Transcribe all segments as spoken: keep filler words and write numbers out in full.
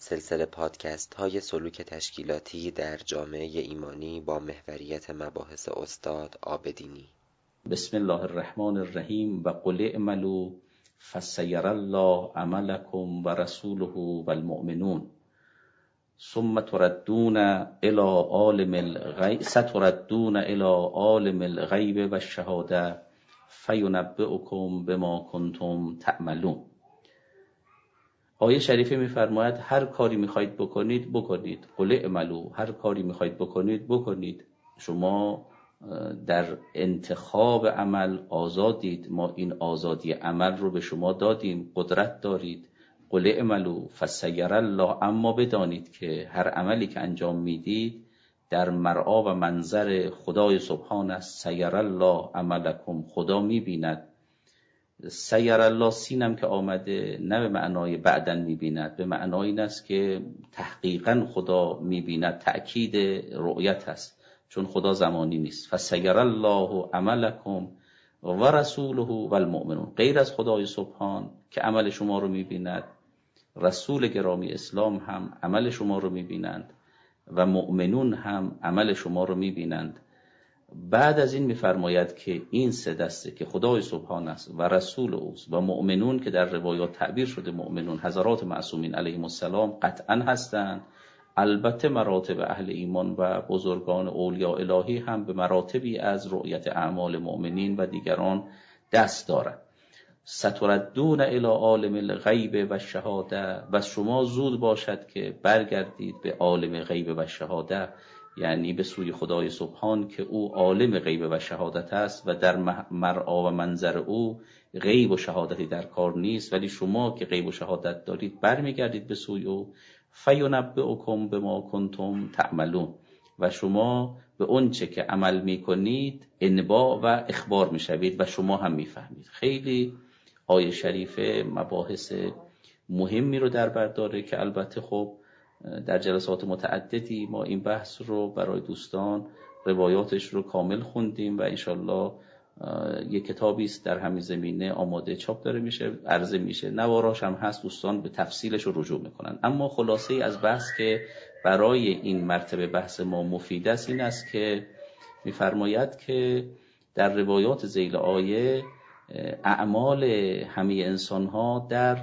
سلسله پادکست های سلوک تشکیلاتی در جامعه ایمانی با محوریت مباحث استاد عابدینی. بسم الله الرحمن الرحیم و قل اعملوا فسیر الله عملکم و رسوله و المؤمنون ثم تردون الى عالم الغیب ستردون الى عالم الغیب و الشهاده فینبئکم بما کنتم تعملون. آیه شریفه میفرماید هر کاری میخواید بکنید بکنید. قل اعملوا، هر کاری میخواید بکنید بکنید. شما در انتخاب عمل آزادید، ما این آزادی عمل رو به شما دادیم، قدرت دارید. قل اعملوا فسیر الله، اما بدانید که هر عملی که انجام میدید در مرعا و منظر خدای سبحان است. سیر الله عملکم، خدا میبیند. سیر الله سینم که آمده نه به معنای بعدن میبیند، به معنای این است که تحقیقا خدا میبیند، تأکید رؤیت است، چون خدا زمانی نیست. فسیر الله عملکم و رسوله و المؤمنون، غیر از خدای سبحان که عمل شما رو میبیند، رسول گرامی اسلام هم عمل شما رو میبینند و مؤمنون هم عمل شما رو میبینند. بعد از این میفرماید که این سه دسته که خدای سبحان است و رسول اوست و مؤمنون که در روایات تعبیر شده مؤمنون حضرات معصومین علیهم السلام قطعا هستند. البته مراتب اهل ایمان و بزرگان اولیاء الهی هم به مراتبی از رؤیت اعمال مؤمنین و دیگران دست دارند. ستردون الی عالم الغیب و شهاده، و شما زود باشد که برگردید به عالم غیب و شهاده، یعنی به سوی خدای سبحان که او عالم غیب و شهادت است و در مرعا و منظر او غیب و شهادتی در کار نیست، ولی شما که غیب و شهادت دارید برمیگردید به سوی او. فینبئکم بما کنتم تعملون، و شما به اون چه که عمل میکنید انباء و اخبار میشوید و شما هم میفهمید. خیلی آیه شریفه مباحث مهمی رو در بر داره که البته خب در جلسات متعددی ما این بحث رو برای دوستان روایاتش رو کامل خوندیم و انشالله یک کتابی است در همین زمینه آماده چاپ داره میشه، عرضه میشه، نواراش هم هست، دوستان به تفصیلش رو رجوع میکنن. اما خلاصه ای از بحث که برای این مرتبه بحث ما مفید است این است که میفرماید که در روایات ذیل آیه اعمال همه انسان ها در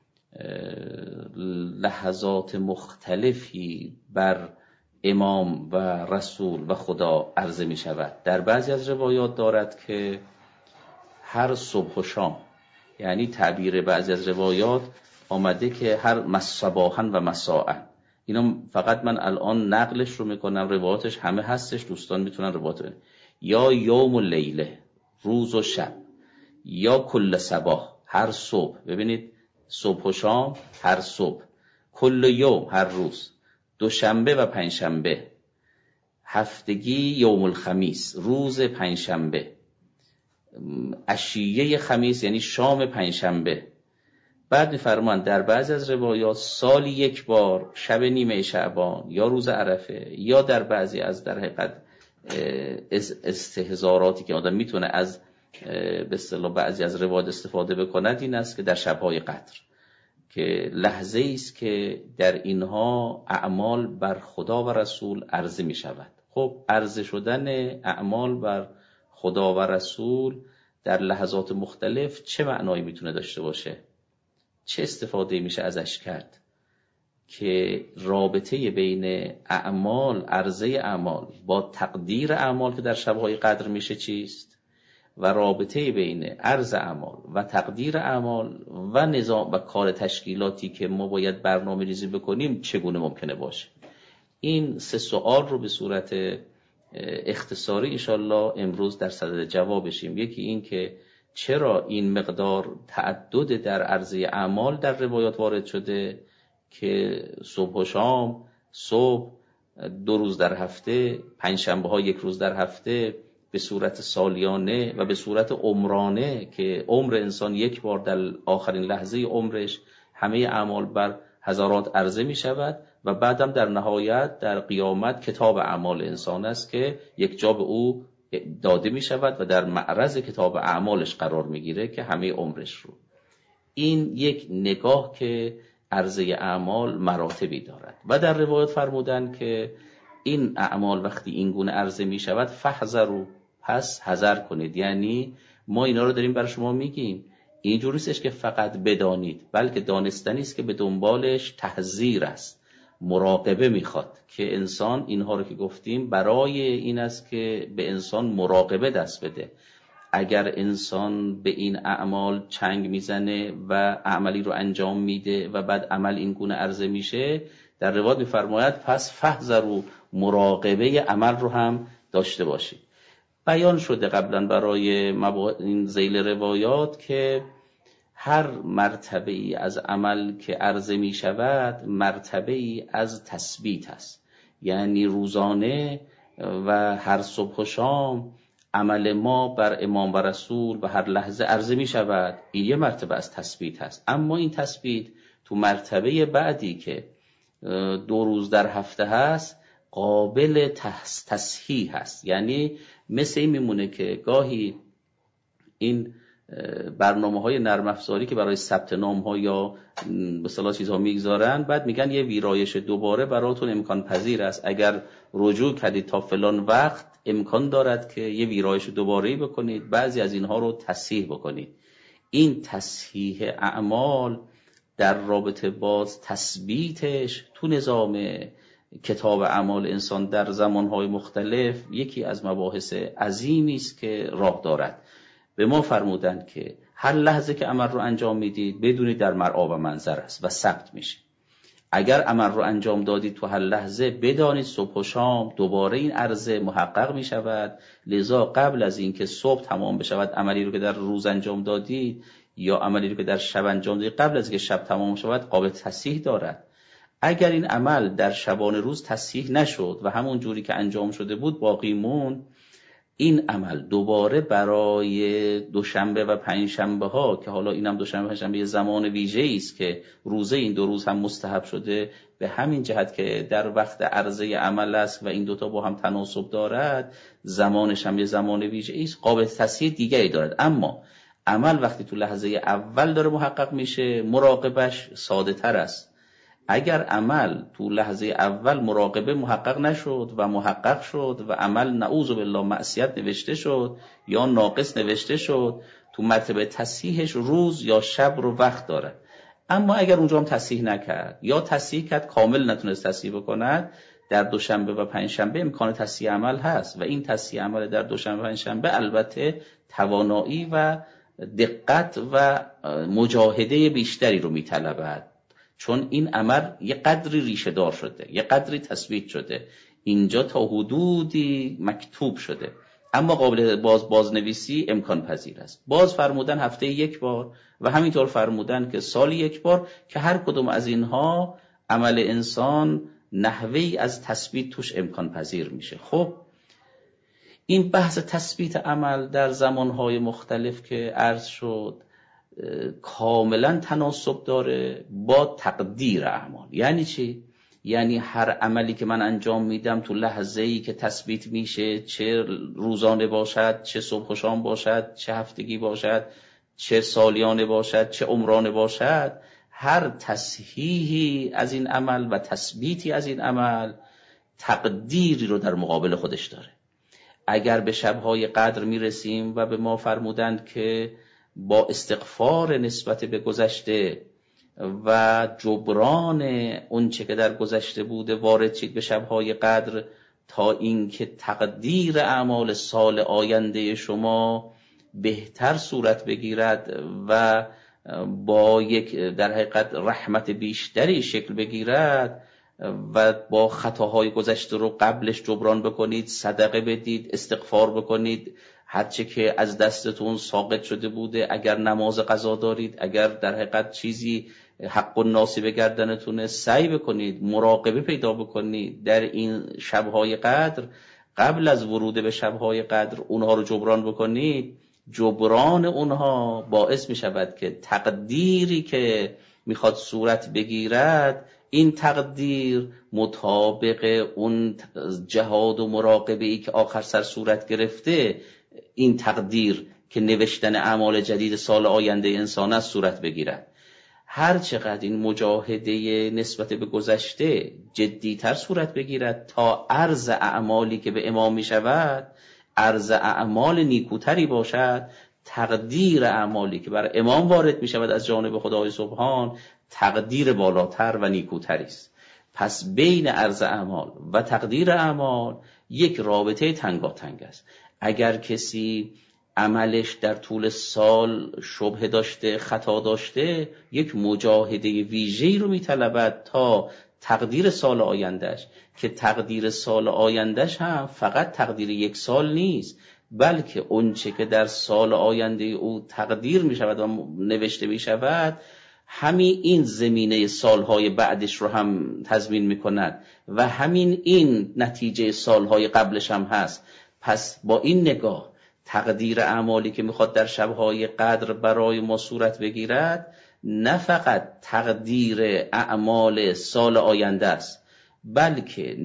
لحظات مختلفی بر امام و رسول و خدا عرضه می شود. در بعضی از روایات دارد که هر صبح و شام، یعنی تعبیر بعضی از روایات آمده که هر مصباحا و مساء. اینا فقط من الان نقلش رو میکنم، روایاتش همه هستش، دوستان میتونن روایات ببینن. یا یوم و لیله، روز و شب، یا کل صباح، هر صبح. ببینید صبح و شام، هر صبح، کل یوم، هر روز، دوشنبه و پنجشنبه، هفتگی یوم الخمیس، روز پنجشنبه، عشیه خمیس یعنی شام پنجشنبه. بعد می‌فرمایند در بعضی از روایات سالی یک بار، شب نیمه شعبان یا روز عرفه، یا در بعضی از در حقیقت استحضاراتی که آدم میتونه از به اصطلاح بعضی از روایات استفاده بکند این است که در شب‌های قدر، که لحظه است که در اینها اعمال بر خدا و رسول عرضه می شود. خب عرضه شدن اعمال بر خدا و رسول در لحظات مختلف چه معنایی میتونه داشته باشه؟ چه استفاده میشه ازش کرد؟ که رابطه بین اعمال، عرضه اعمال با تقدیر اعمال که در شب‌های قدر میشه چیست؟ و رابطه بین عرض اعمال و تقدیر اعمال و نظام و کار تشکیلاتی که ما باید برنامه ریزی بکنیم چگونه ممکنه باشه؟ این سه سوال رو به صورت اختصاری انشالله امروز در صدد جواب بشیم. یکی این که چرا این مقدار تعدد در عرضه اعمال در روایات وارد شده که صبح و شام، صبح دو روز در هفته، پنج شنبه ها یک روز در هفته، به صورت سالیانه و به صورت عمرانه که عمر انسان یک بار در آخرین لحظه عمرش همه اعمال بر هزارات عرضه می شود و بعدم در نهایت در قیامت کتاب اعمال انسان است که یک جا به او داده می شود و در معرض کتاب اعمالش قرار می گیره که همه عمرش رو. این یک نگاه که عرضه اعمال مراتبی دارد و در روایت فرمودن که این اعمال وقتی این گونه عرضه می شود فحذروا، پس حذر کنید. یعنی ما اینا رو داریم برای شما میگیم، اینجوری نیستش که فقط بدانید، بلکه دانستنی است که به دنبالش تحذیر است، مراقبه میخواد که انسان اینها رو که گفتیم برای این است که به انسان مراقبه دست بده. اگر انسان به این اعمال چنگ میزنه و عملی رو انجام میده و بعد عمل این گونه عرضه میشه، در روایت میفرماید پس فحذروا، مراقبه عمل رو هم داشته باشید. بیان شده قبلا برای این ذیل روایات که هر مرتبه ای از عمل که عرضه می شود مرتبه ای از تثبیت است. یعنی روزانه و هر صبح و شام عمل ما بر امام و رسول و هر لحظه عرضه می شود، این یه مرتبه از تثبیت هست. اما این تثبیت تو مرتبه بعدی که دو روز در هفته هست قابل تصحیح هست. یعنی مثل این میمونه که گاهی این برنامه های نرم افزاری که برای ثبت نام ها یا به اصطلاح چیزها میگذارن، بعد میگن یه ویرایش دوباره براتون امکان پذیر است، اگر رجوع کردید تا فلان وقت امکان دارد که یه ویرایش دوباره بکنید، بعضی از اینها رو تصحیح بکنید. این تصحیح اعمال در رابطه باز تثبیتش تو نظام کتاب اعمال انسان در زمانهای مختلف یکی از مباحث عظیمی است که راه دارد. به ما فرمودند که هر لحظه که عمل رو انجام میدید بدونید در مرعا و منظر است و ثبت میشه. اگر عمل رو انجام دادید تو هر لحظه بدانید صبح و شام دوباره این عرضه محقق میشود. لذا قبل از اینکه صبح تمام بشود عملی رو که در روز انجام دادید یا عملی رو که در شب انجام دادید، قبل از اینکه شب تمام شود قابل تصحیح دارد. اگر این عمل در شبانه روز تصحیح نشد و همون جوری که انجام شده بود باقی موند، این عمل دوباره برای دوشنبه و پنجشنبه ها که حالا اینم دوشنبه و پنجشنبه یه زمان ویژه‌ای است که روزه این دو روز هم مستحب شده، به همین جهت که در وقت عرضه عمل است و این دوتا با هم تناسب دارد، زمانش هم یه زمان ویژه‌ای است، قابل تصحیح دیگری دارد. اما عمل وقتی تو لحظه اول داره محقق میشه مراقبش ساده تر است. اگر عمل تو لحظه اول مراقبه محقق نشد و محقق شد و عمل نعوذ بالله معصیت نوشته شد یا ناقص نوشته شد، تو مرتبه تصحیحش روز یا شب رو وقت داره. اما اگر اونجا هم تصحیح نکرد یا تصحیح کرد کامل نتونست تصحیح بکند، در دوشنبه و پنجشنبه امکان تصحیح عمل هست و این تصحیح عمل در دوشنبه و پنجشنبه البته توانایی و دقت و مجاهده بیشتری رو میطلبد، چون این عمل یه قدری ریشه دار شده، یه قدری تثبیت شده، اینجا تا حدودی مکتوب شده، اما قابل باز بازنویسی امکان پذیر است. باز فرمودن هفته یک بار و همینطور فرمودن که سال یک بار، که هر کدوم از اینها عمل انسان نحوهی از تثبیت توش امکان پذیر میشه. خب این بحث تثبیت عمل در زمانهای مختلف که عرض شد کاملا تناسب داره با تقدیر اعمال. یعنی چی؟ یعنی هر عملی که من انجام میدم تو لحظه‌ای که تثبیت میشه، چه روزانه باشد، چه صبح و شام باشد، چه هفتگی باشد، چه سالیانه باشد، چه عمرانه باشد، هر تصحیحی از این عمل و تثبیتی از این عمل تقدیری رو در مقابل خودش داره. اگر به شب‌های قدر میرسیم و به ما فرمودند که با استغفار نسبت به گذشته و جبران اون چه که در گذشته بوده وارد شید به شب‌های قدر تا اینکه تقدیر اعمال سال آینده شما بهتر صورت بگیرد و با یک در حقیقت رحمت بیشتری شکل بگیرد و با خطاهای گذشته رو قبلش جبران بکنید، صدقه بدید، استغفار بکنید، هرچه که از دستتون ساقط شده بوده، اگر نماز قضا دارید، اگر در حقیقت چیزی حق الناس به گردنتونه، سعی بکنید مراقبه پیدا بکنید در این شبهای قدر، قبل از ورود به شبهای قدر اونها رو جبران بکنید. جبران اونها باعث می شود که تقدیری که میخواد صورت بگیرد، این تقدیر مطابق اون جهاد و مراقبه ای که آخر سر صورت گرفته، این تقدیر که نوشتن اعمال جدید سال آینده انسان است صورت بگیرد. هر چقدر این مجاهده نسبت به گذشته جدیتر صورت بگیرد تا عرض اعمالی که به امام می شود عرض اعمال نیکوتری باشد، تقدیر اعمالی که بر امام وارد می شود از جانب خدای سبحان تقدیر بالاتر و نیکوتری است. پس بین عرض اعمال و تقدیر اعمال یک رابطه تنگاتنگ است. اگر کسی عملش در طول سال شبهه داشته، خطا داشته، یک مجاهده ویژه‌ای رو میطلبد تا تقدیر سال آیندهش، که تقدیر سال آیندهش هم فقط تقدیر یک سال نیست، بلکه اونچه که در سال آینده او تقدیر می شود و نوشته می شود همین این زمینه سالهای بعدش رو هم تضمین می کند و همین این نتیجه سالهای قبلش هم هست. پس با این نگاه تقدیر اعمالی که میخواد در شبهای قدر برای ما صورت بگیرد نه فقط تقدیر اعمال سال آینده است، بلکه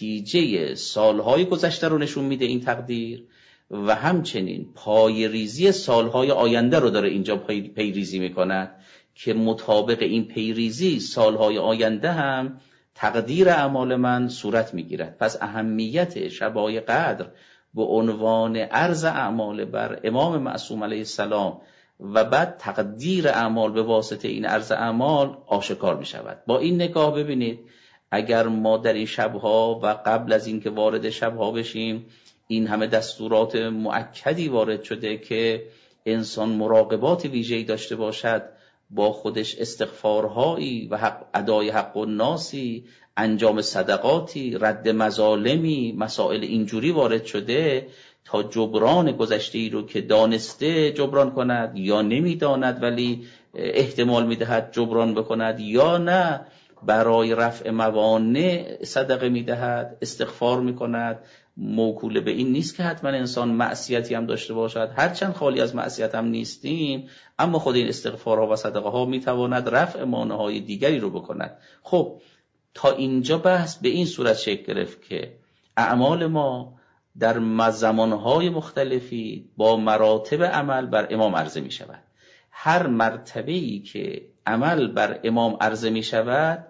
نتیجه سالهای گذشته رو نشون میده این تقدیر، و همچنین پای ریزی سالهای آینده رو داره اینجا پیریزی میکند که مطابق این پیریزی سالهای آینده هم تقدیر اعمال من صورت میگیرد. پس اهمیت شبهای قدر به عنوان عرض اعمال بر امام معصوم علیه السلام و بعد تقدیر اعمال به واسطه این عرض اعمال آشکار می شود. با این نگاه ببینید اگر ما در این شبها و قبل از اینکه وارد شبها بشیم این همه دستورات مؤکدی وارد شده که انسان مراقبات ویژه‌ای داشته باشد، با خودش استغفارهایی و حق ادای حق الناسی، انجام صدقاتی، رد مظالمی، مسائل اینجوری وارد شده تا جبران گذشته‌ای رو که دانسته جبران کند یا نمیداند ولی احتمال میدهد جبران بکند، یا نه برای رفع موانع صدقه میدهد، استغفار میکند. موکول به این نیست که حتما انسان معصیتی هم داشته باشد، هرچند خالی از معصیت هم نیستیم، اما خود این استغفارها و صدقه ها میتواند رفع مانع های دیگری رو بکند. خب تا اینجا بحث به این صورت شکل گرفت که اعمال ما در زمانهای مختلفی با مراتب عمل بر امام عرضه می شود. هر مرتبه‌ای که عمل بر امام عرضه می شود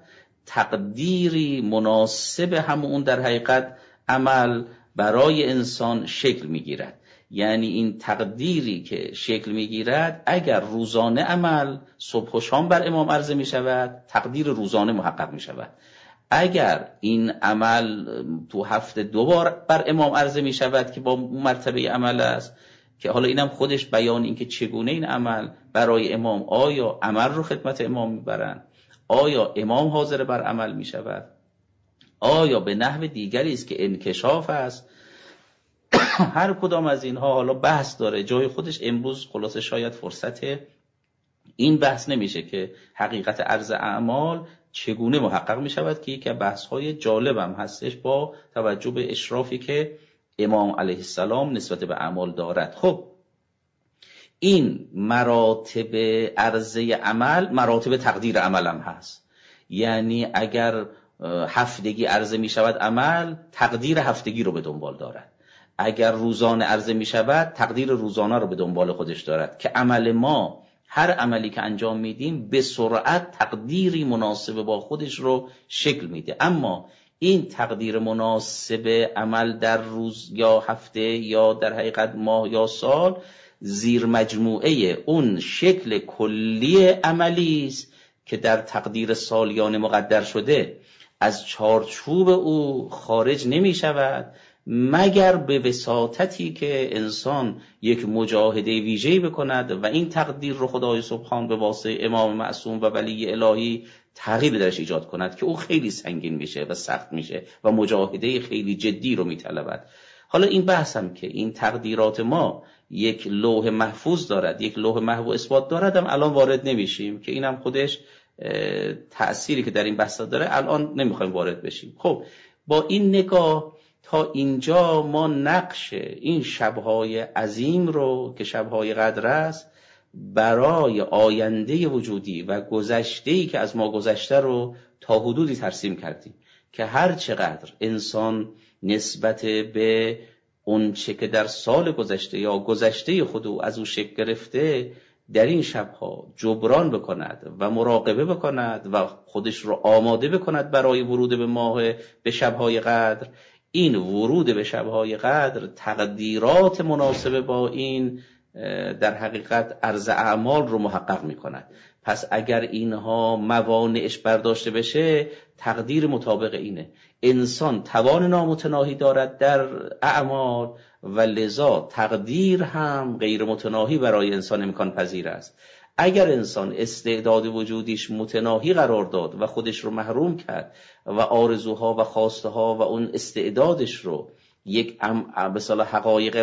تقدیری مناسب همون در حقیقت عمل برای انسان شکل می گیرد. یعنی این تقدیری که شکل می گیرد اگر روزانه عمل صبح و شام بر امام عرضه می شود تقدیر روزانه محقق می شود. اگر این عمل تو هفته دو بار بر امام عرضه می شود که با مرتبه عمل است، که حالا اینم خودش بیان این که چگونه این عمل برای امام، آیا عمل رو خدمت امام میبرن، آیا امام حاضر بر عمل می شود، آیا به نحو دیگری است که انکشاف است. هر کدام از اینها حالا بحث داره جای خودش. امروز خلاصه شاید فرصت این بحث نمیشه که حقیقت عرض اعمال چگونه محقق می شود، که یک بحث های جالب هم هستش با توجه به اشرافی که امام علیه السلام نسبت به اعمال دارد. خب این مراتب عرضه عمل مراتب تقدیر عمل هم هست. یعنی اگر هفتگی عرضه می شود عمل تقدیر هفتگی رو به دنبال دارد، اگر روزانه عرضه می شود تقدیر روزانه رو به دنبال خودش دارد، که عمل ما هر عملی که انجام میدیم به سرعت تقدیری مناسب با خودش رو شکل میده. اما این تقدیر مناسب عمل در روز یا هفته یا در حقیقت ماه یا سال زیر مجموعه اون شکل کلی عملی است که در تقدیر سالیانه مقدر شده، از چارچوب او خارج نمی شود مگر به وساطتی که انسان یک مجاهده ویژه‌ای بکند و این تقدیر رو خدای سبحان به واسطه امام معصوم و ولی الهی تغییر درش ایجاد کند که او خیلی سنگین میشه و سخت میشه و مجاهده خیلی جدی رو میطلبد. حالا این بحثم که این تقدیرات ما یک لوح محفوظ دارد، یک لوح محو اثبات دارد، هم الان وارد نمیشیم که اینم خودش تأثیری که در این بحث داره الان نمیخوایم وارد بشیم. خب با این نگاه تا اینجا ما نقش این شبهای عظیم رو که شبهای قدر است برای آینده وجودی و گذشته‌ای که از ما گذشته رو تا حدودی ترسیم کردیم که هر چقدر انسان نسبت به اون چه که در سال گذشته یا گذشته خود او از او شکل گرفته در این شبها جبران بکند و مراقبه بکند و خودش رو آماده بکند برای ورود به ماه به شبهای قدر، این ورود به شبهای قدر تقدیرات مناسب با این در حقیقت عرض اعمال رو محقق می کند. پس اگر اینها موانعش برداشته بشه، تقدیر مطابق اینه. انسان توان نامتناهی دارد در اعمال و لذا تقدیر هم غیر متناهی برای انسان امکان پذیر است. اگر انسان استعداد وجودیش متناهی قرار داد و خودش رو محروم کرد و آرزوها و خواسته ها و اون استعدادش رو یک به اصطلاح حقایق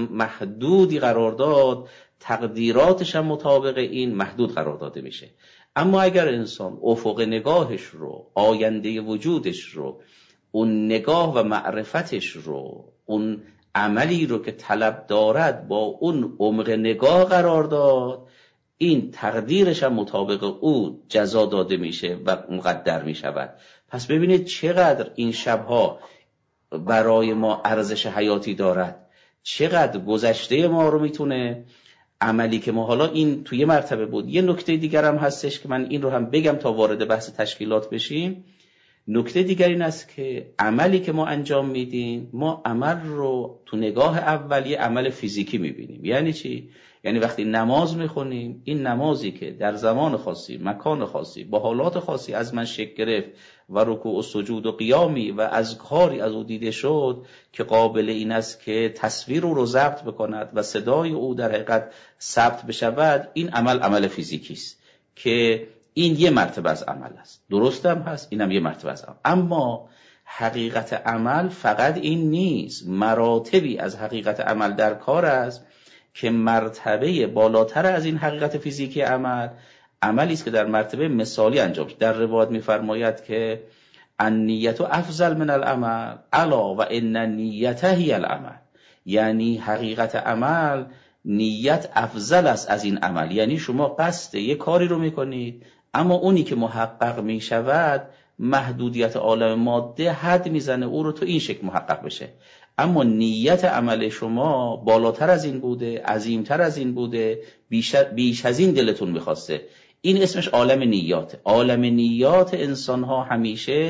محدودی قرار داد، تقدیراتش هم مطابق این محدود قرار داده میشه. اما اگر انسان افق نگاهش رو، آینده وجودش رو، اون نگاه و معرفتش رو، اون عملی رو که طلب دارد با اون عمق نگاه قرار داد، این تقدیرش هم مطابق او جزا داده میشه و مقدر میشود. پس ببینید چقدر این شبها برای ما ارزش حیاتی دارد، چقدر گذشته ما رو میتونه عملی که ما حالا این توی مرتبه بود. یه نکته دیگر هم هستش که من این رو هم بگم تا وارد بحث تشکیلات بشیم. نکته دیگر این است که عملی که ما انجام میدیم، ما عمل رو تو نگاه اولی عمل فیزیکی میبینیم. یعنی چی؟ یعنی وقتی نماز میخونیم، این نمازی که در زمان خاصی، مکان خاصی، با حالات خاصی از من شکل گرفت و رکوع و سجود و قیامی و از کاری از او دیده شد که قابل این است که تصویر او رو ضبط بکند و صدای او در حقیقت ثبت بشود، این عمل عمل فیزیکی است که این یه مرتبه از عمل است. درست هم هست، اینم یه مرتبه از عمل. اما حقیقت عمل فقط این نیست، مراتبی از حقیقت عمل در کار است که مرتبه بالاتر از این حقیقت فیزیکی عمل، عملی است که در مرتبه مثالی انجام شد. در روایت می‌فرماید که النیت افضل من العمل الا و ان النیت هی العمل. یعنی حقیقت عمل، نیت افضل است از این عمل. یعنی شما قصد یک کاری رو میکنید، اما اونی که محقق میشود محدودیت عالم ماده حد میزنه او رو تو این شکل محقق بشه. اما نیت عمل شما بالاتر از این بوده، عظیمتر از این بوده، بیش, بیش از این دلتون میخواسته. این اسمش عالم نیات. عالم نیات انسان ها همیشه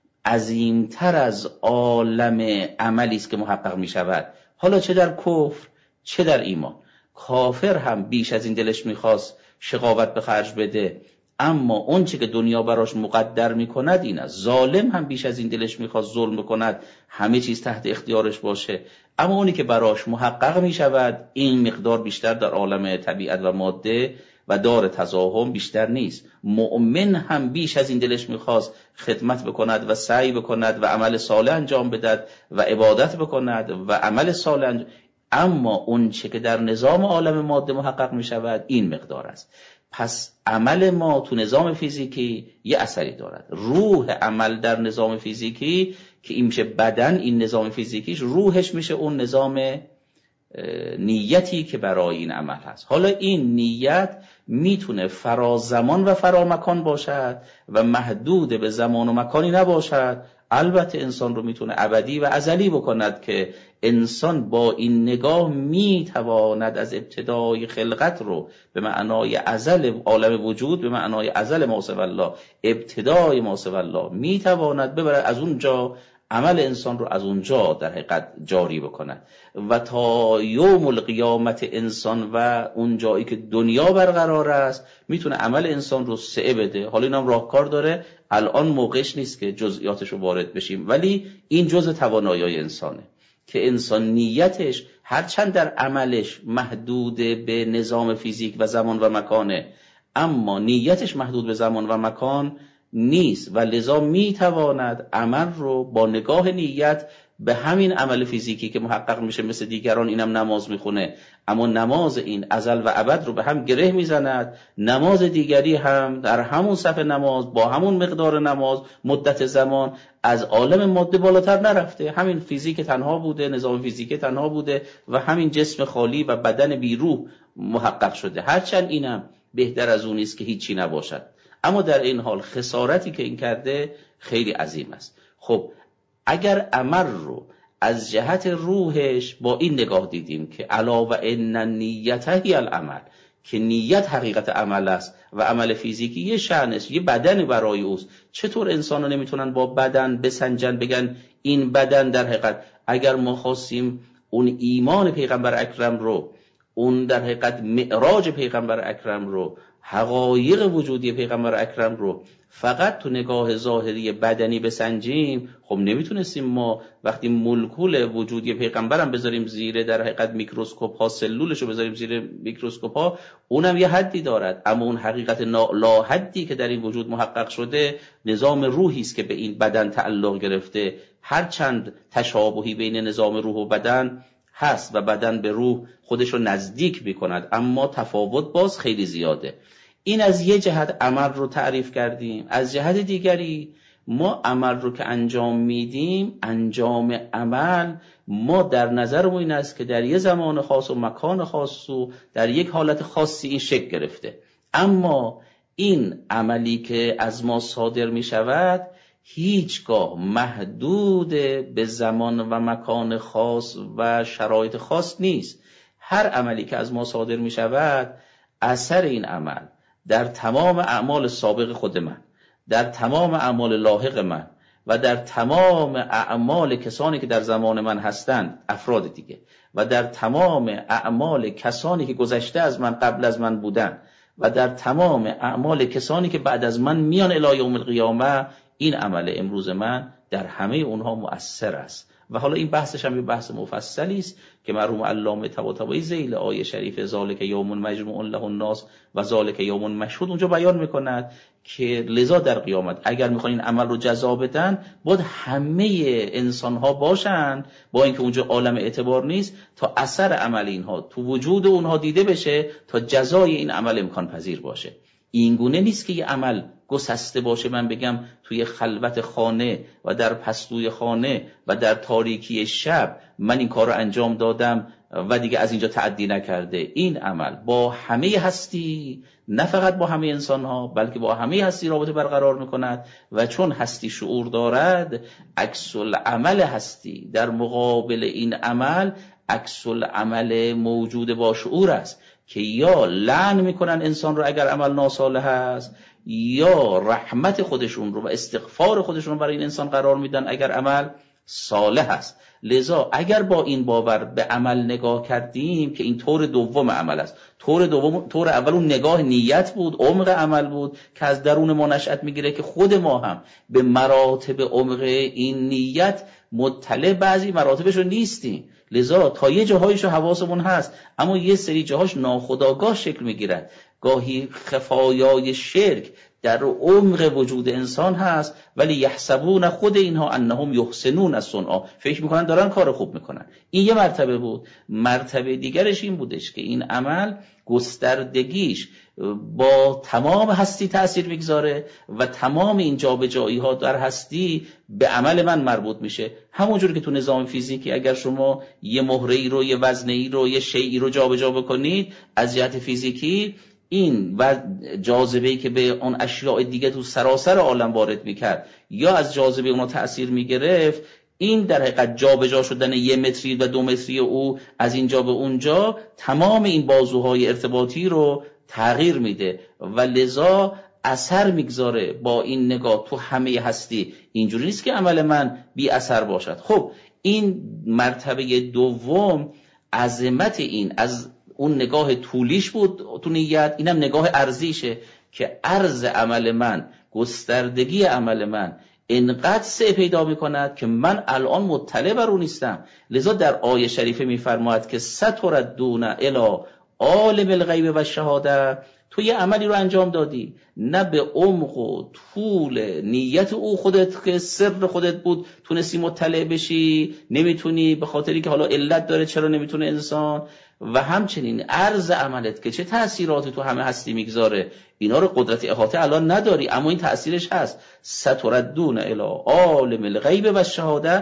عظیمتر از عالم عملی است که محقق میشود. حالا چه در کفر چه در ایمان. کافر هم بیش از این دلش میخواست شقاوت به خرج بده، اما اون چه که دنیا براش مقدر میکند این است. ظالم هم بیش از این دلش میخواست ظلم بکند، همه چیز تحت اختیارش باشه، اما اونی که براش محقق میشود این مقدار بیشتر در عالم طبیعت و ماده و دار تزاحم بیشتر نیست. مؤمن هم بیش از این دلش میخواست خدمت بکند و سعی بکند و عمل صالح انجام بدهد و عبادت بکند و عمل صالح انجام، اما اون چه که در نظام عالم ماده محقق میشود این مقدار است. پس عمل ما تو نظام فیزیکی یه اثری دارد. روح عمل در نظام فیزیکی که این میشه بدن، این نظام فیزیکیش، روحش میشه اون نظام نیتی که برای این عمل هست. حالا این نیت میتونه فرا زمان و فرا مکان باشد و محدود به زمان و مکانی نباشد. البته انسان رو میتونه ابدی و ازلی بکند که انسان با این نگاه میتواند از ابتدای خلقت رو به معنای ازل عالم وجود، به معنای ازل ما سوی الله، ابتدای ما سوی الله، میتواند ببرد از اونجا عمل انسان رو از اونجا در حقیقت جاری بکند و تا یوم القیامت انسان و اون جایی که دنیا برقرار است میتونه عمل انسان رو سعه بده. حالا اینم راهکار داره، الان موقعش نیست که جزئیاتش رو وارد بشیم، ولی این جزء توانایی انسانه که انسان نیتش هرچند در عملش محدود به نظام فیزیک و زمان و مکانه، اما نیتش محدود به زمان و مکان نیست و لذا میتواند عمل رو با نگاه نیت به همین عمل فیزیکی که محقق میشه مثل دیگران اینم نماز میخونه، اما نماز این ازل و ابد رو به هم گره میزند، نماز دیگری هم در همون صف نماز با همون مقدار نماز مدت زمان از عالم ماده بالاتر نرفته، همین فیزیک تنها بوده، نظام فیزیک تنها بوده و همین جسم خالی و بدن بیروح محقق شده. هرچند اینم بهتر از اون نیست که هیچی نباشد، اما در این حال خسارتی که این کرده خیلی عظیم است. خب اگر عمل رو از جهت روحش با این نگاه دیدیم که علا و ان النیت هی العمل، که نیت حقیقت عمل است و عمل فیزیکی یه شأن است، یه بدن برای اوست. چطور انسان‌ها نمیتونن با بدن بسنجن، بگن این بدن در حقیقت، اگر ما خواستیم اون ایمان پیغمبر اکرم رو، اون در حقیقت معراج پیغمبر اکرم رو، حقایق وجودی پیغمبر اکرم رو فقط تو نگاه ظاهری بدنی بسنجیم، خب نمیتونستیم ما وقتی مولکول وجودی پیغمبرم بذاریم زیر در حقیقت میکروسکوپ ها، سلولش رو بذاریم زیر میکروسکوپ ها، اونم یه حدی دارد. اما اون حقیقت لا حدی که در این وجود محقق شده نظام روحی است که به این بدن تعلق گرفته. هر چند تشابهی بین نظام روح و بدن هست و بدن به روح خودش رو نزدیک میکند، اما تفاوت باز خیلی زیاده. این از یه جهت عمل رو تعریف کردیم. از جهت دیگری ما عمل رو که انجام میدیم، انجام عمل ما در نظرمون این است که در یه زمان خاص و مکان خاص و در یک حالت خاصی این شکل گرفته، اما این عملی که از ما صادر می شود هیچگاه محدود به زمان و مکان خاص و شرایط خاص نیست. هر عملی که از ما صادر می شود، اثر این عمل در تمام اعمال سابق خود من، در تمام اعمال لاحق من و در تمام اعمال کسانی که در زمان من هستند، افراد دیگه، و در تمام اعمال کسانی که گذشته از من قبل از من بودن و در تمام اعمال کسانی که بعد از من میان الی یوم القیامه، این عمل امروز من در همه اونها مؤثر است. و حالا این بحثش هم یه بحث مفصلی است که مرحوم علامه طباطبایی ذیل آیه شریف ذالک یوم مجموع له الناس و ذالک یوم مشهود اونجا بیان میکند که لذا در قیامت اگر میخوان این عمل رو جزا بدن، باید همه انسان ها باشن، با اینکه اونجا عالم اعتبار نیست، تا اثر عمل اینها تو وجود اونها دیده بشه، تا جزای این عمل امکان پذیر باشه. این گونه نیست که یه عمل گسسته باشه، من بگم توی خلوت خانه و در پستوی خانه و در تاریکی شب من این کار رو انجام دادم و دیگه از اینجا تعدی نکرده. این عمل با همه هستی، نه فقط با همه انسان ها، بلکه با همه هستی رابطه برقرار میکند و چون هستی شعور دارد، عکس العمل هستی در مقابل این عمل عکس العمل موجود با شعور است که یا لعن میکنن انسان رو اگر عمل ناصالح است، یا رحمت خودشون رو و استغفار خودشون رو برای این انسان قرار میدن اگر عمل صالح است. لذا اگر با این باور به عمل نگاه کردیم که این طور دوم عمل است، طور دوم، طور اول اون نگاه نیت بود، عمق عمل بود که از درون ما نشأت میگیره که خود ما هم به مراتب عمق این نیت مطلع بعضی مراتبش رو نیستیم. لذا تا یه جاهایشو حواسمون هست، اما یه سری جاهاش ناخودآگاه شکل میگیرد. گاهی خفایای شرک در عمق وجود انسان هست، ولی یحسبون خود اینها انهم یحسنون الصنع، فکر میکنن دارن کار خوب میکنن. این یه مرتبه بود. مرتبه دیگرش این بودش که این عمل گستردگیش با تمام هستی تأثیر میگذاره و تمام این جابجایی ها در هستی به عمل من مربوط میشه. همونجور که تو نظام فیزیکی اگر شما یه مهره ای رو، یه وزنه ای رو، یه شیئی رو جابجا بکنید، از جهت فیزیکی این و جاذبه‌ای که به اون اشیاء دیگه تو سراسر عالم وارد میکرد یا از جاذبه اونها تأثیر میگرفت، این در حقیقت جابجا شدن یه متری و دو متری او از اینجا به اونجا تمام این بازوهای ارتباطی رو تغییر میده و لذا اثر میگذاره با این نگاه تو همه هستی. اینجوری نیست که عمل من بی اثر باشد. خب این مرتبه دوم، عظمت این از اون نگاه طولیش بود تو نیت، اینم نگاه ارزیشه که عرض عمل من، گستردگی عمل من اینقدر سعی پیدا میکند که من الان مطلع بر اون نیستم. لذا در آیه شریفه میفرماید که ستردون الی عالم الغیب و شهاده، تو یه عملی رو انجام دادی، نه به عمق و طول نیت او خودت که سر خودت بود تونستی مطلع بشی، نمیتونی به خاطری که حالا علت داره چرا نمیتونه انسان، و همچنین عرض عملت که چه تأثیراتی تو همه هستی میگذاره، اینا رو قدرت احاطه الان نداری، اما این تأثیرش هست. ستردون الی عالم الغیب و شهاده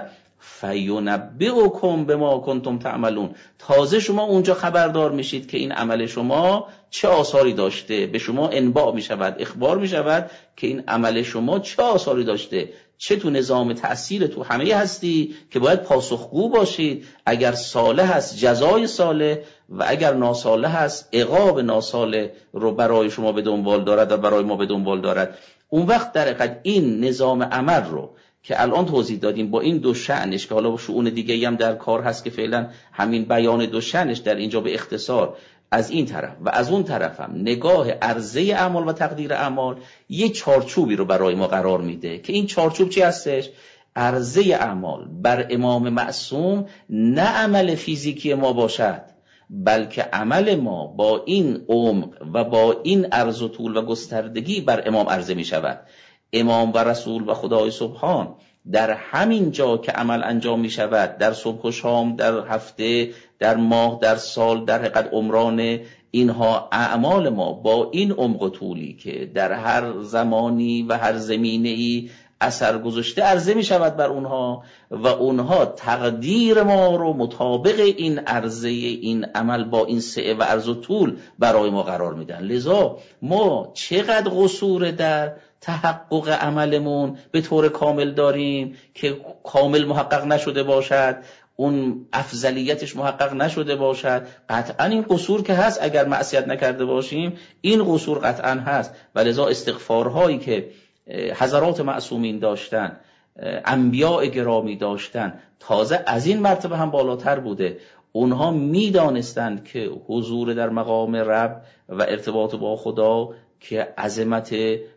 فینبئکم بما کنتم تعملون، تازه شما اونجا خبردار میشید که این عمل شما چه آثاری داشته، به شما انباء میشود، اخبار میشود که این عمل شما چه آثاری داشته، چه تو نظام تأثیر تو همه هستی که باید پاسخگو باشید. اگر صالح هست جزای صالح و اگر ناصالح هست عقاب ناصالح رو برای شما به دنبال دارد و برای ما به دنبال دارد. اون وقت در حقیقت این نظام عمل رو که الان توضیح دادیم با این دو شأنش که حالا با شؤون دیگه هم در کار هست که فعلا همین بیان دو شأنش در اینجا به اختصار از این طرف و از اون طرف هم نگاه عرضه اعمال و تقدیر اعمال یه چارچوبی رو برای ما قرار میده که این چارچوب چی هستش؟ عرضه اعمال بر امام معصوم نه عمل فیزیکی ما باشد، بلکه عمل ما با این عمق و با این عرض و طول و گستردگی بر امام عرضه می شود. امام و رسول و خدای سبحان در همین جا که عمل انجام می شود، در صبح و شام، در هفته، در ماه، در سال، در حقیقت عمران، اینها اعمال ما با این عمق و طولی که در هر زمانی و هر زمینه‌ای اثر گذاشته عرضه می شود بر اونها و اونها تقدیر ما رو مطابق این عرضه این عمل با این سعه و عرض و طول برای ما قرار میدن. لذا ما چقدر قصور در تحقق عملمون به طور کامل داریم که کامل محقق نشده باشد، اون افضلیتش محقق نشده باشد. قطعا این قصور که هست، اگر معصیت نکرده باشیم این قصور قطعا هست و لذا استغفارهایی که حضرات معصومین داشتن، انبیاء گرامی داشتن، تازه از این مرتبه هم بالاتر بوده. اونها میدانستند که حضور در مقام رب و ارتباط با خدا که عظمت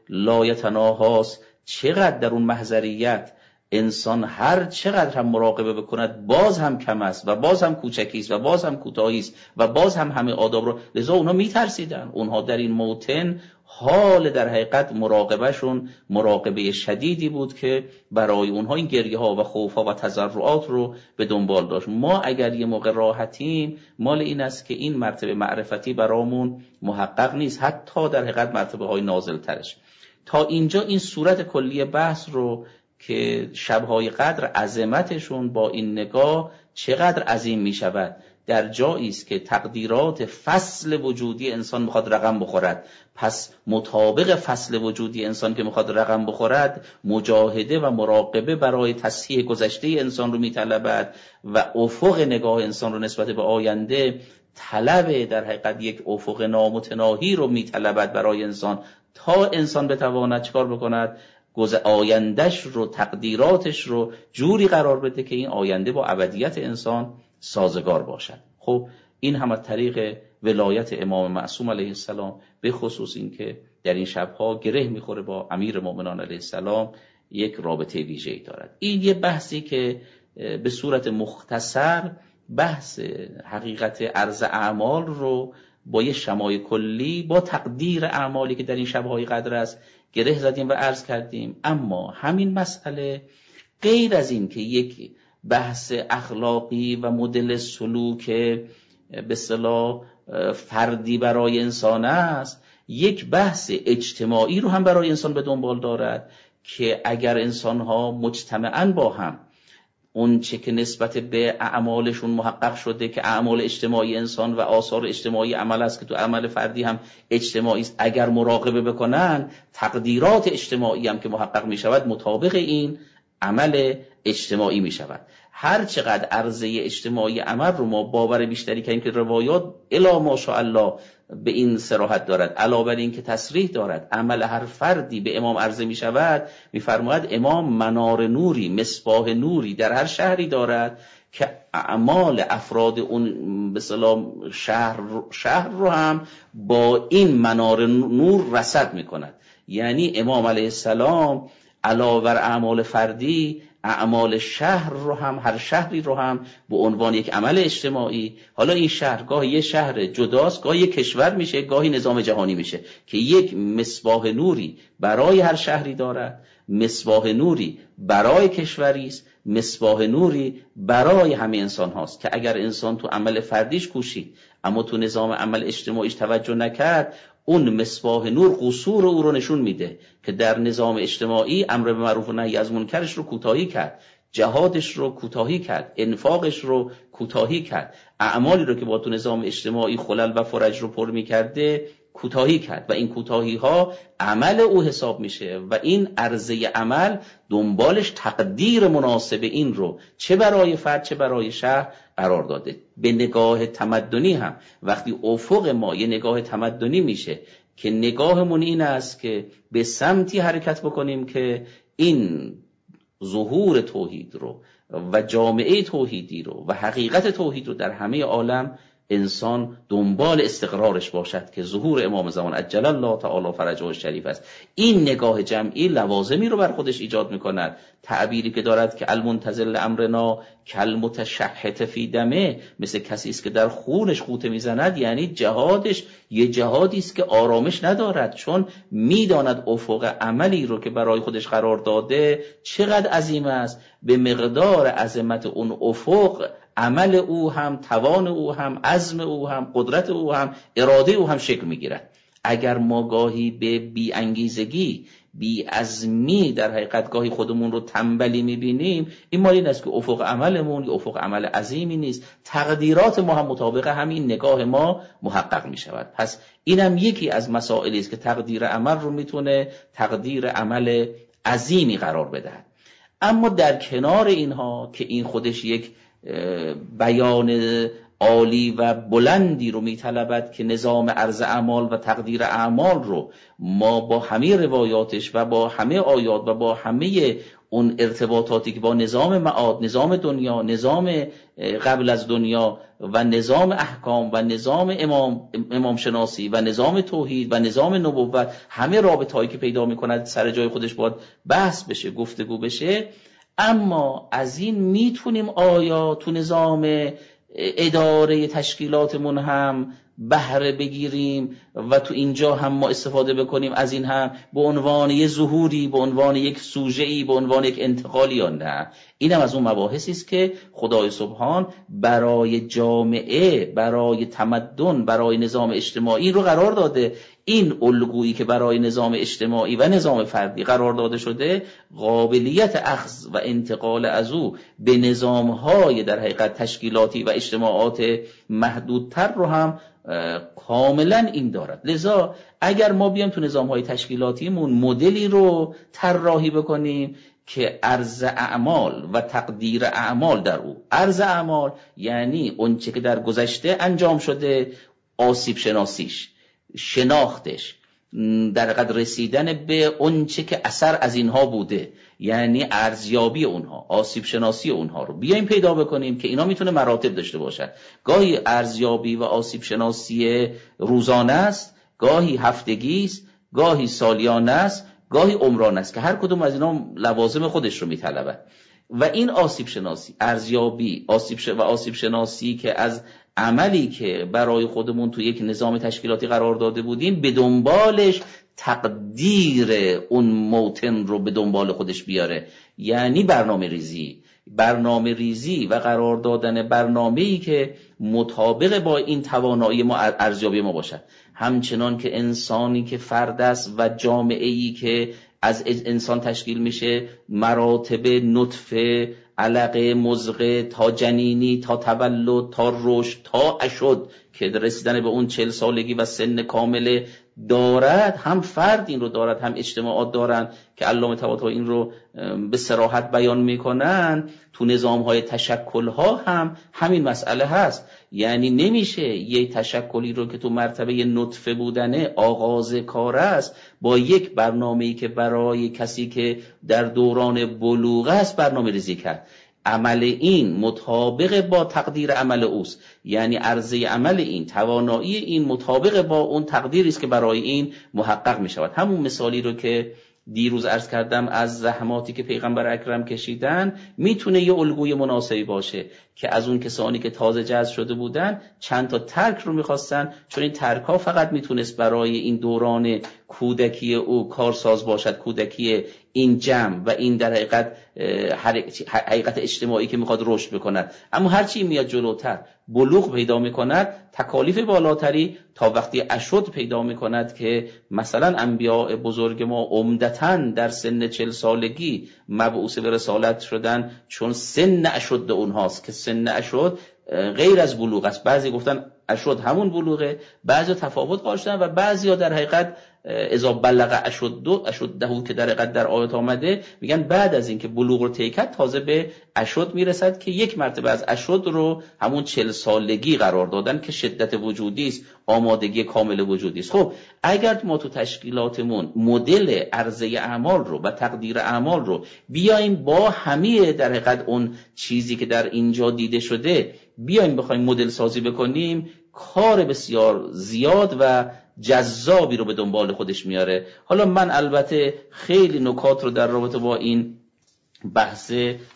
لایتناهاست، چقدر در اون محضریت انسان هر چقدر هم مراقبه بکند باز هم کم است و باز هم کوچکی است و باز هم کوتاهی است و باز هم همه آداب رو. لذا اونها میترسیدن. اونها در این موطن حال در حقیقت مراقبهشون مراقبه شدیدی بود که برای اونها این گریه ها و خوف ها و تضرعات رو به دنبال داشت. ما اگر یه موقع راحتیم مال این است که این مرتبه معرفتی برامون محقق نیست، حتی در حقیقت مرتبه های نازل ترش. تا اینجا این صورت کلی بحث رو که شبهای قدر عظمتشون با این نگاه چقدر عظیم می شود در جایی است که تقدیرات فصل وجودی انسان میخواد رقم بخورد. پس مطابق فصل وجودی انسان که میخواد رقم بخورد، مجاهده و مراقبه برای تصحیح گذشته انسان رو میطلبد و افق نگاه انسان رو نسبت به آینده طلب در حقیقت یک افق نامتناهی رو میطلبد برای انسان تا انسان بتواند چکار بکند؟ آیندهش رو، تقدیراتش رو جوری قرار بده که این آینده با ابدیت انسان سازگار باشد. خب این هم از طریق ولایت امام معصوم علیه السلام، به خصوص این که در این شبها گره میخوره با امیر مومنان علیه السلام، یک رابطه ویژه‌ای دارد. این یه بحثی که به صورت مختصر بحث حقیقت عرض اعمال رو با یه شمای کلی با تقدیر اعمالی که در این شبهای قدر است گره زدیم و عرض کردیم. اما همین مسئله غیر از این که یک بحث اخلاقی و مدل سلوک به اصطلاح فردی برای انسان است، یک بحث اجتماعی رو هم برای انسان به دنبال دارد که اگر انسان‌ها مجتمعاً با هم اون چه که نسبت به اعمالشون محقق شده که اعمال اجتماعی انسان و آثار اجتماعی عمل است که تو عمل فردی هم اجتماعی است، اگر مراقبه بکنن تقدیرات اجتماعی هم که محقق می شود مطابق این عمل اجتماعی می شود. هر چقدر عرضه اجتماعی عمل رو ما باور بیشتری کنیم که روایات الا ماشاءالله به این صراحت دارد، علاوه بر این که تصریح دارد عمل هر فردی به امام عرضه می شود، می فرماید امام منار نوری، مصباح نوری در هر شهری دارد که اعمال افراد اون به اصطلاح شهر شهر رو هم با این منار نور رصد می کند. یعنی امام علیه السلام علاوه بر اعمال فردی اعمال شهر رو هم، هر شهری رو هم به عنوان یک عمل اجتماعی، حالا این شهر گاهی یه شهر جداست، گاهی یک کشور میشه، گاهی نظام جهانی میشه، که یک مصباح نوری برای هر شهری دارد، مصباح نوری برای کشوری است، مصباح نوری برای همه انسان هاست که اگر انسان تو عمل فردیش کوشید اما تو نظام عمل اجتماعیش توجه نکرد، اون مصباح نور قصور او رو نشون میده که در نظام اجتماعی امر به معروف و نهی از منکرش رو کوتاهی کرد، جهادش رو کوتاهی کرد، انفاقش رو کوتاهی کرد، اعمالی رو که با تو نظام اجتماعی خلل و فرج رو پر میکرده کوتاهی کرد و این کوتاهی ها عمل او حساب میشه و این عرضه عمل دنبالش تقدیر مناسب این رو چه برای فرد چه برای شهر قرار داده. به نگاه تمدنی هم وقتی افق ما یه نگاه تمدنی میشه که نگاهمون این است که به سمتی حرکت بکنیم که این ظهور توحید رو و جامعه توحیدی رو و حقیقت توحید رو در همه عالم انسان دنبال استقرارش باشد که ظهور امام زمان عجل الله تعالی فرجه الشریف است. این نگاه جمعی لوازمی رو بر خودش ایجاد میکند. تعبیری که دارد که المنتظر امرنا کالمتشحت فی دمه، مثل کسی است که در خونش خوته میزند، یعنی جهادش یه جهادی است که آرامش ندارد، چون میداند افق عملی رو که برای خودش قرار داده چقدر عظیم است. به مقدار عظمت اون افق عمل او هم، توان او هم، عزم او هم، قدرت او هم، اراده او هم شکل میگیرد. اگر ما گاهی به بی انگیزگی، بی عزمی در حقیقت گاهی خودمون رو تنبلی میبینیم، این مال این است که افق عملمون یا افق عمل عظیمی نیست. تقدیرات ما هم مطابق همین نگاه ما محقق میشود. پس اینم یکی از مسائلی است که تقدیر عمل رو میتونه تقدیر عمل عظیمی قرار بدهد. اما در کنار اینها که این خودش یک بیان عالی و بلندی رو میطلبد که نظام عرض اعمال و تقدیر اعمال رو ما با همه روایاتش و با همه آیات و با همه اون ارتباطاتی که با نظام معاد، نظام دنیا، نظام قبل از دنیا و نظام احکام و نظام امام امام شناسی و نظام توحید و نظام نبوت، همه رابطه‌ای که پیدا می‌کند سر جای خودش باید بحث بشه، گفتگو بشه. اما از این میتونیم آیا تو نظام اداره تشکیلاتمون هم بهره بگیریم و تو اینجا هم ما استفاده بکنیم از این هم به عنوان یک ظهوری، به عنوان یک سوژه‌ای، به عنوان یک انتقالی یا نه؟ اینم از اون مباحثی است که خدای سبحان برای جامعه، برای تمدن، برای نظام اجتماعی رو قرار داده. این الگویی که برای نظام اجتماعی و نظام فردی قرار داده شده، قابلیت اخذ و انتقال از او به نظام‌های در حقیقت تشکیلاتی و اجتماعات محدودتر رو هم کاملا این دارد. لذا اگر ما بیام تو نظام‌های تشکیلاتیمون مدلی رو طراحی بکنیم که عرض اعمال و تقدیر اعمال در او، عرض اعمال یعنی اون چه که در گذشته انجام شده، آسیب شناسیش، شناختش، در قدر رسیدن به اون چه که اثر از اینها بوده، یعنی ارزیابی اونها، آسیب شناسی اونها رو بیایم پیدا بکنیم که اینا میتونه مراتب داشته باشد. گاهی ارزیابی و آسیب شناسی روزانه است، گاهی هفتگی است، گاهی سالیانه است، گاهی عمرانه است که هر کدوم از اینا لوازم خودش رو میطلبه. و این آسیب شناسی، ارزیابی، آسیب ش... و آسیب شناسی که از عملی که برای خودمون تو یک نظام تشکیلاتی قرار داده بودیم به دنبالش تقدیر اون موتن رو به دنبال خودش بیاره، یعنی برنامه ریزی برنامه ریزی و قرار دادن برنامه‌ای که مطابق با این توانایی ما ارزیابی ما باشد. همچنان که انسانی که فرد است و جامعه‌ای که از انسان تشکیل میشه، مراتب نطفه، علقه، مضغه تا جنینی، تا تولد، تا رشد، تا اشد که رسیدن به اون چهل سالگی و سن کامل دارد، هم فرد این رو دارد، هم اجتماعات دارند که علامه طباطبایی این رو به صراحت بیان میکنن. تو نظام‌های تشکل‌ها هم همین مسئله هست. یعنی نمیشه یک تشکلی رو که تو مرتبه نطفه بودنه آغاز کار است با یک برنامه‌ای که برای کسی که در دوران بلوغ است برنامه ریزی کرد. عمل این مطابق با تقدیر عمل اوست، یعنی عرضه عمل این، توانایی این مطابق با اون تقدیری است که برای این محقق می شود. همون مثالی رو که دیروز عرض کردم از زحماتی که پیغمبر اکرم کشیدن میتونه یه الگوی مناسبی باشه که از اون کسانی که تازه جذب شده بودن چند تا ترک رو میخواستن، چون این ترک ها فقط میتونست برای این دوران کودکی او کارساز باشد، کودکی این جمع و این در حقیقت حقیقت اجتماعی که میخواد رشد بکند. اما هرچی میاد جلوتر بلوغ پیدا میکند، تکالیف بالاتری تا وقتی اشد پیدا میکند که مثلا انبیاء بزرگ ما عمدتاً در سن چهل سالگی مبعوث به رسالت شدن، چون سن اشد اونهاست که سن اشد غیر از بلوغ است. بعضی گفتن اشد همون بلوغه، بعضی تفاوت قائل شدن و بعضیا در حقیقت اذا بلغ اشد اشده که در حقیقت در آیات آمده میگن بعد از اینکه بلوغ رو طی کرد تازه به اشد میرسد که یک مرتبه از اشد رو همون چهل سالگی قرار دادن که شدت وجودی است، آمادگی کامل وجودی است. خب اگر ما تو تشکیلاتمون مدل عرضه اعمال رو و تقدیر اعمال رو بیایم با همه در حقیقت اون چیزی که در اینجا دیده شده بیایم بخوایم مدل سازی بکنیم، کار بسیار زیاد و جذابی رو به دنبال خودش میاره. حالا من البته خیلی نکات رو در رابطه با این بحث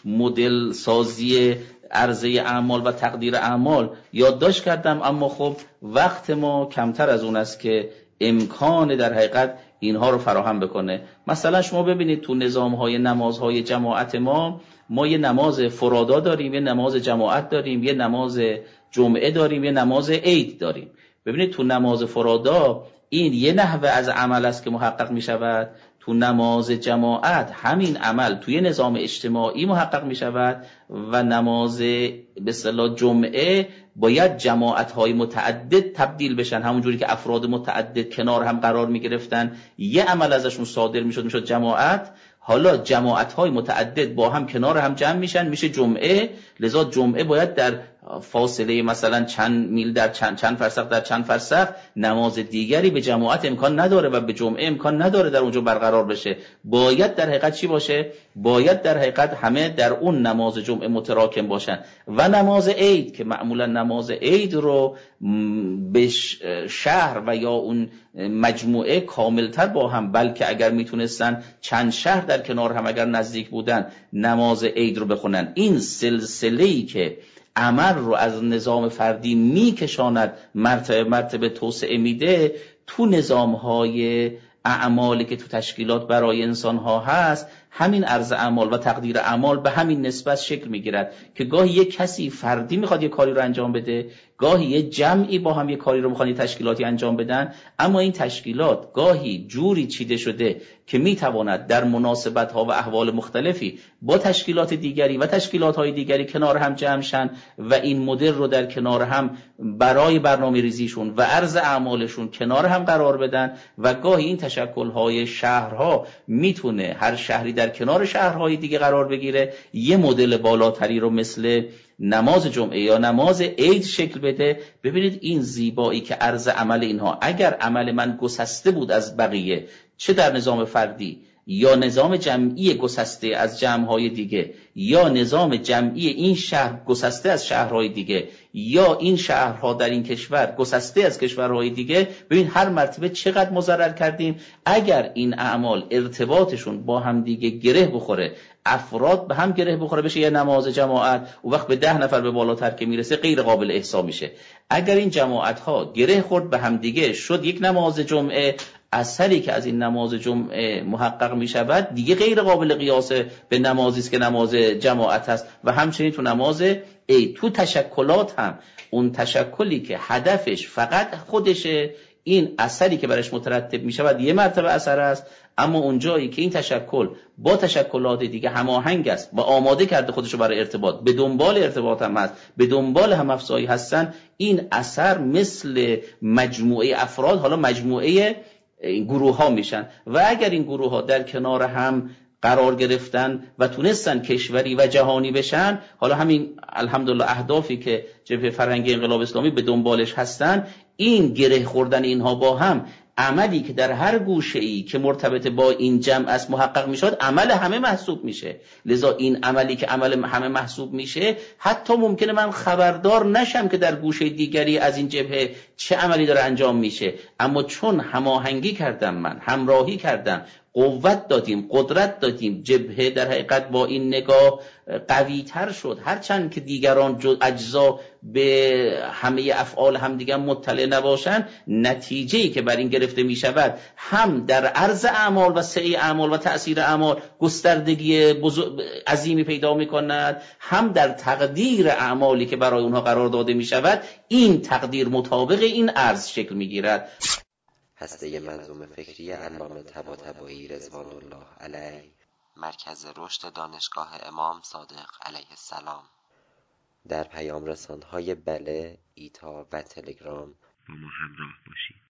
مدل سازی عرضه اعمال و تقدیر اعمال یادداشت کردم، اما خب وقت ما کمتر از اون است که امکان در حقیقت اینها رو فراهم بکنه. مثلا شما ببینید تو نظام‌های نمازهای جماعت ما ما یه نماز فرادا داریم، یه نماز جماعت داریم، یه نماز جمعه داریم، یه نماز عید داریم. ببینید تو نماز فرادا این یه نحوه از عمل است که محقق می شود، تو نماز جماعت همین عمل توی نظام اجتماعی محقق می شود و نماز به اصطلاح جمعه باید جماعت‌های متعدد تبدیل بشن، همونجوری که افراد متعدد کنار هم قرار می گرفتن یه عمل ازشون صادر می شد می شد جماعت، حالا جماعت‌های متعدد با هم کنار هم جمع میشن میشه جمعه. لذا جمعه باید در فاصله مثلا چند میل در چند چند فرسخ در چند فرسخ نماز دیگری به جماعت امکان نداره و به جمعه امکان نداره در اونجا برقرار بشه. باید در حقیقت چی باشه؟ باید در حقیقت همه در اون نماز جمعه متراکم باشن. و نماز عید که معمولا نماز عید رو به شهر و یا اون مجموعه کاملتر با هم، بلکه اگر میتونستن چند شهر در کنار هم اگر نزدیک بودن نماز عید رو بخونن. این سلسله‌ای که عمل رو از نظام فردی میکشاند مرتبه مرتبه توسعه میده، تو نظام‌های اعمالی که تو تشکیلات برای انسان‌ها هست همین عرض اعمال و تقدیر اعمال به همین نسبت شکل میگیرد که گاهی یک کسی فردی میخواد یک کاری رو انجام بده، گاهی یک جمعی با هم یک کاری رو میخوان یک تشکیلاتی انجام بدن، اما این تشکیلات گاهی جوری چیده شده که میتواند در مناسبت‌ها و احوال مختلفی با تشکیلات دیگری و تشکیلات‌های دیگری کنار هم جمع شن و این مدل رو در کنار هم برای برنامه ریزیشون و عرض اعمالشون کنار هم قرار بدن. و گاهی این تشکل‌های شهرها میتونه هر شهری در کنار شهرهای دیگه قرار بگیره، یه مدل بالاتری رو مثل نماز جمعه یا نماز عید شکل بده. ببینید این زیبایی که عرض عمل اینها، اگر عمل من گسسته بود از بقیه، چه در نظام فردی یا نظام جمعی گسسته از جمعهای دیگه، یا نظام جمعی این شهر گسسته از شهرهای دیگه، یا این شهرها در این کشور گسسته از کشورهای دیگه، ببین هر مرتبه چقدر مضرر کردیم. اگر این اعمال ارتباطشون با هم دیگه گره بخوره، افراد به هم گره بخوره، بشه یه نماز جماعت، و وقت به ده نفر به بالاتر که میرسه غیر قابل احصا میشه. اگر این جماعت ها گره خورد به هم دیگه شد یک نماز جمعه، اثری که از این نماز جمعه محقق می شود دیگه غیر قابل قیاسه به نمازی است که نماز جماعت است. و همچنین تو نماز عید، تو تشکلات هم اون تشکلی که هدفش فقط خودشه، این اثری که برش مترتب می شود یه مرتبه اثر است، اما اون جایی که این تشکل با تشکلات دیگه هماهنگ است و آماده کرده خودشو برای ارتباط، به دنبال ارتباط هم هست، به دنبال هم افزایی هستن، این اثر مثل مجموعه افراد حالا مجموعه این گروه ها میشن. و اگر این گروه ها در کنار هم قرار گرفتن و تونستن کشوری و جهانی بشن، حالا همین الحمدلله اهدافی که جبهه فرهنگی انقلاب اسلامی به دنبالش هستن، این گره خوردن اینها با هم، عملی که در هر گوشه‌ای که مرتبط با این جمع است محقق میشد، عمل همه محسوب میشه. لذا این عملی که عمل همه محسوب میشه، حتی ممکنه من خبردار نشم که در گوشه دیگری از این جبهه چه عملی داره انجام میشه، اما چون هماهنگی کردم، من همراهی کردم، قوت دادیم، قدرت دادیم، جبهه در حقیقت با این نگاه قوی تر شد. هرچند که دیگران اجزا به همه افعال همدیگر مطلع نباشند، نتیجه‌ای که بر این گرفته می شود هم در عرض اعمال و سعی اعمال و تأثیر اعمال گستردگی عظیمی پیدا می کند، هم در تقدیر اعمالی که برای اونها قرار داده می شود این تقدیر مطابق این عرض شکل می گیرد. هسته منظومه فکری علامه طباطبایی رضوان الله علیه، مرکز رشد دانشگاه امام صادق علیه السلام. در پیام رسان‌های بله، ایتا و تلگرام با ما همراه باشید.